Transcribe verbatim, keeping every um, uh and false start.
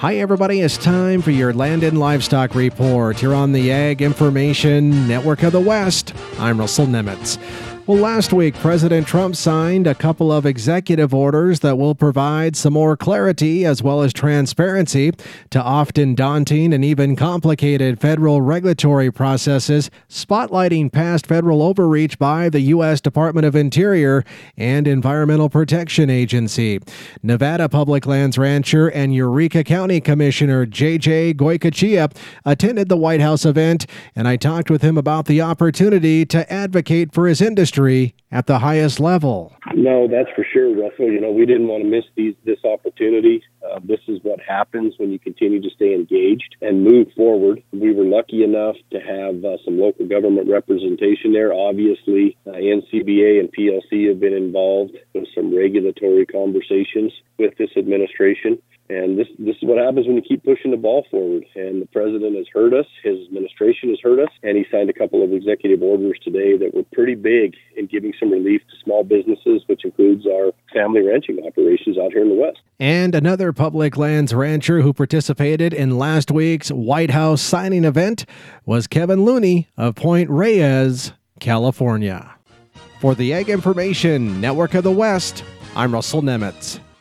Hi, everybody. It's time for your Land and Livestock Report here on the Ag Information Network of the West. I'm Russell Nemitz. Well, last week, President Trump signed a couple of executive orders that will provide some more clarity as well as transparency to often daunting and even complicated federal regulatory processes, spotlighting past federal overreach by the U S Department of Interior and Environmental Protection Agency. Nevada Public Lands rancher and Eureka County Commissioner J J Goycochea attended the White House event, and I talked with him about the opportunity to advocate for his industry at the highest level. No, that's for sure, Russell. You know, we didn't want to miss these this opportunity. Uh, this is what happens when you continue to stay engaged and move forward. We were lucky enough to have uh, some local government representation there. Obviously, uh, N C B A and P L C have been involved with some regulatory conversations with this administration. And this this is what happens when you keep pushing the ball forward. And the president has heard us, his administration has heard us, and he signed a couple of executive orders today that were pretty big in giving some relief to small businesses, which includes our family ranching operations out here in the West. And another public lands rancher who participated in last week's White House signing event was Kevin Looney of Point Reyes, California. For the Ag Information Network of the West, I'm Russell Nemitz.